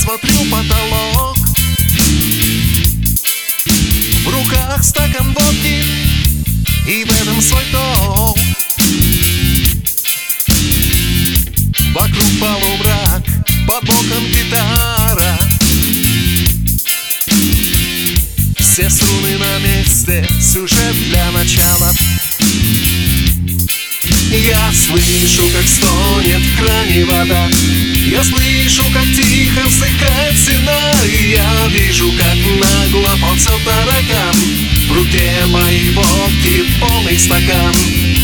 смотрю потолок. В руках стакан водки, и в этом свой толк. Вокруг полумрак, под боком гитара. Все струны на месте, сюжет для начала. Я слышу, как стонет в кране вода. Я слышу, как тихо вздыхает стена. И я вижу, как нагло ползет таракан. В руке моей водки полный стакан.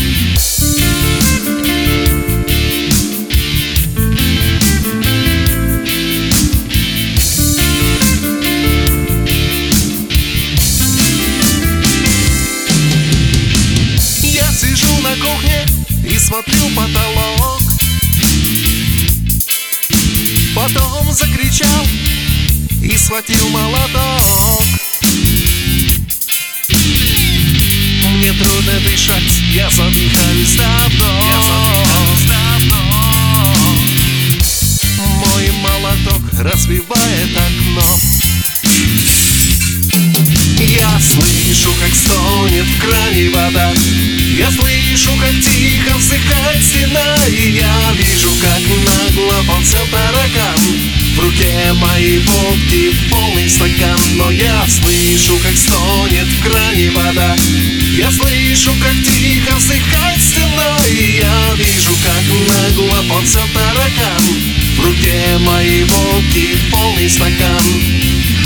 Я сижу на кухне и смотрю потолок. Потом закричал и схватил молоток. Мне трудно дышать, я задыхаюсь давно. Мой молоток разбивает окно. Я слышу, как стонет в кране вода. Я слышу, как тихо вздыхает стена. И я вижу, как нагло ползет таракан. В руке моей водки полный стакан. Но я слышу, как стонет в кране вода. Я слышу, как тихо вздыхает стена. И я вижу, как нагло ползет таракан. В руке моей водки полный стакан.